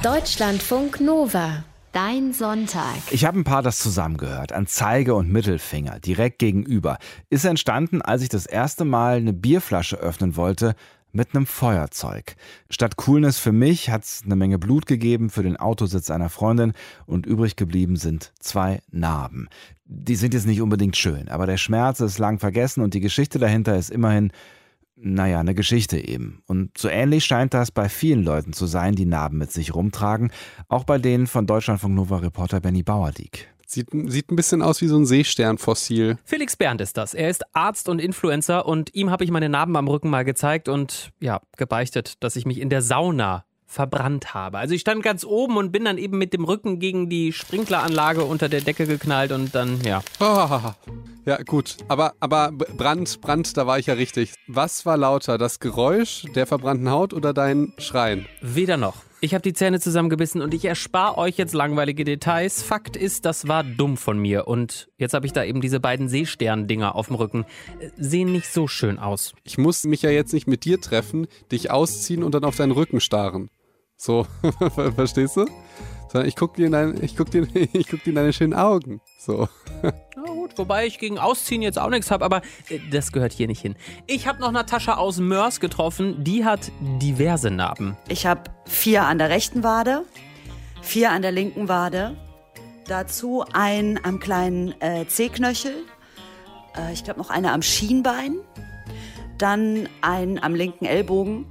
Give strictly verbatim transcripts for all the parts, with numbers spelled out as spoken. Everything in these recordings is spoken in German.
Deutschlandfunk Nova. Dein Sonntag. Ich habe ein paar das zusammengehört, an Zeige und Mittelfinger, direkt gegenüber. Ist entstanden, als ich das erste Mal eine Bierflasche öffnen wollte mit einem Feuerzeug. Statt Coolness für mich hat es eine Menge Blut gegeben für den Autositz einer Freundin und übrig geblieben sind zwei Narben. Die sind jetzt nicht unbedingt schön, aber der Schmerz ist lang vergessen und die Geschichte dahinter ist immerhin, naja, eine Geschichte eben. Und so ähnlich scheint das bei vielen Leuten zu sein, die Narben mit sich rumtragen. Auch bei denen von Deutschlandfunk Nova-Reporter Benny Bauerdiek. Sieht, sieht ein bisschen aus wie so ein Seesternfossil. Felix Berndt ist das. Er ist Arzt und Influencer und ihm habe ich meine Narben am Rücken mal gezeigt und ja, gebeichtet, dass ich mich in der Sauna verbrannt habe. Also ich stand ganz oben und bin dann eben mit dem Rücken gegen die Sprinkleranlage unter der Decke geknallt und dann, ja. Oh, ja, gut. Aber, aber Brand, Brand, da war ich ja richtig. Was war lauter, das Geräusch der verbrannten Haut oder dein Schreien? Weder noch. Ich habe die Zähne zusammengebissen und ich erspare euch jetzt langweilige Details. Fakt ist, das war dumm von mir. Und jetzt habe ich da eben diese beiden Seestern-Dinger auf dem Rücken. Sehen nicht so schön aus. Ich muss mich ja jetzt nicht mit dir treffen, dich ausziehen und dann auf deinen Rücken starren. So, verstehst du? Sondern ich gucke dir, in dein, ich guck dir, ich guck dir in deine schönen Augen. So. Na gut, wobei ich gegen Ausziehen jetzt auch nichts habe, aber äh, das gehört hier nicht hin. Ich habe noch Natascha aus Mörs getroffen, die hat diverse Narben. Ich habe vier an der rechten Wade, vier an der linken Wade, dazu ein am kleinen äh, Zehknöchel, äh, ich glaube noch eine am Schienbein, dann ein am linken Ellbogen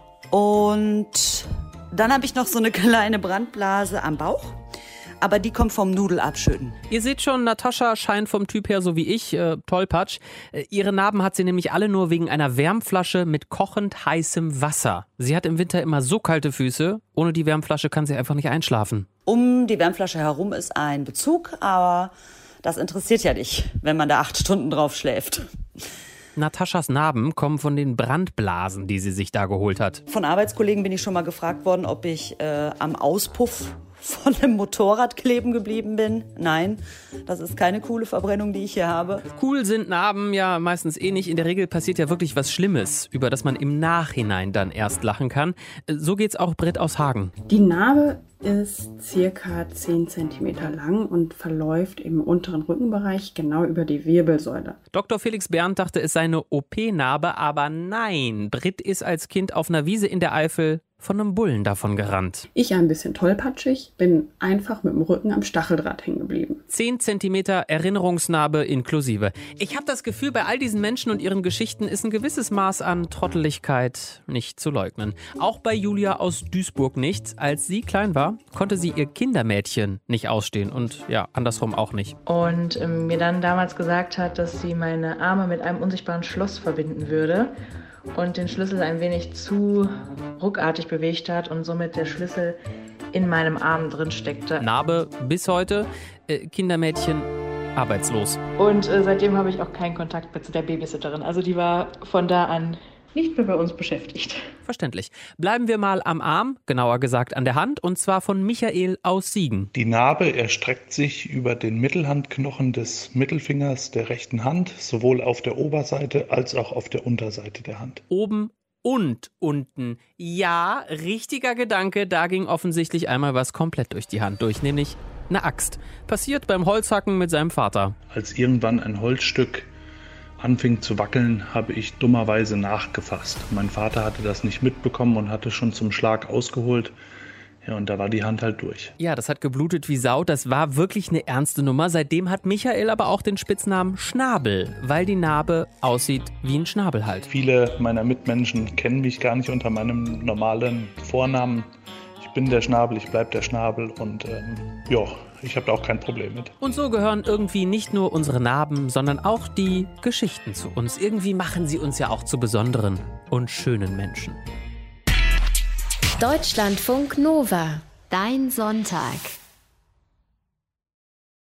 und dann habe ich noch so eine kleine Brandblase am Bauch. Aber die kommt vom Nudelabschütten. Ihr seht schon, Natascha scheint vom Typ her so wie ich, äh, tollpatsch. Äh, ihre Narben hat sie nämlich alle nur wegen einer Wärmflasche mit kochend heißem Wasser. Sie hat im Winter immer so kalte Füße, ohne die Wärmflasche kann sie einfach nicht einschlafen. Um die Wärmflasche herum ist ein Bezug, aber das interessiert ja nicht, wenn man da acht Stunden drauf schläft. Nataschas Narben kommen von den Brandblasen, die sie sich da geholt hat. Von Arbeitskollegen bin ich schon mal gefragt worden, ob ich äh, am Auspuff von einem Motorrad kleben geblieben bin. Nein, das ist keine coole Verbrennung, die ich hier habe. Cool sind Narben ja meistens eh nicht. In der Regel passiert ja wirklich was Schlimmes, über das man im Nachhinein dann erst lachen kann. So geht's auch Britt aus Hagen. Die Narbe ist circa zehn Zentimeter lang und verläuft im unteren Rückenbereich genau über die Wirbelsäule. Doktor Felix Berndt dachte, es sei eine O P-Narbe, aber nein. Britt ist als Kind auf einer Wiese in der Eifel von einem Bullen davon gerannt. Ich ein bisschen tollpatschig, bin einfach mit dem Rücken am Stacheldraht hängen geblieben. zehn Zentimeter Erinnerungsnarbe inklusive. Ich habe das Gefühl, bei all diesen Menschen und ihren Geschichten ist ein gewisses Maß an Trotteligkeit nicht zu leugnen. Auch bei Julia aus Duisburg nicht. Als sie klein war, konnte sie ihr Kindermädchen nicht ausstehen und ja, andersrum auch nicht. Und ähm, mir dann damals gesagt hat, dass sie meine Arme mit einem unsichtbaren Schloss verbinden würde und den Schlüssel ein wenig zu ruckartig bewegt hat und somit der Schlüssel in meinem Arm drin steckte. Narbe bis heute, äh, Kindermädchen arbeitslos. Und äh, seitdem habe ich auch keinen Kontakt mehr zu der Babysitterin. Also die war von da an nicht mehr bei uns beschäftigt. Verständlich. Bleiben wir mal am Arm, genauer gesagt an der Hand, und zwar von Michael aus Siegen. Die Narbe erstreckt sich über den Mittelhandknochen des Mittelfingers der rechten Hand, sowohl auf der Oberseite als auch auf der Unterseite der Hand. Oben und unten. Ja, richtiger Gedanke, da ging offensichtlich einmal was komplett durch die Hand durch, nämlich eine Axt. Passiert beim Holzhacken mit seinem Vater. Als irgendwann ein Holzstück anfing zu wackeln, habe ich dummerweise nachgefasst. Mein Vater hatte das nicht mitbekommen und hatte schon zum Schlag ausgeholt. Ja, und da war die Hand halt durch. Ja, das hat geblutet wie Sau. Das war wirklich eine ernste Nummer. Seitdem hat Michael aber auch den Spitznamen Schnabel, weil die Narbe aussieht wie ein Schnabel halt. Viele meiner Mitmenschen kennen mich gar nicht unter meinem normalen Vornamen. Ich bin der Schnabel, ich bleib der Schnabel und ähm, ja, ich habe da auch kein Problem mit. Und so gehören irgendwie nicht nur unsere Narben, sondern auch die Geschichten zu uns. Irgendwie machen sie uns ja auch zu besonderen und schönen Menschen. Deutschlandfunk Nova. Dein Sonntag.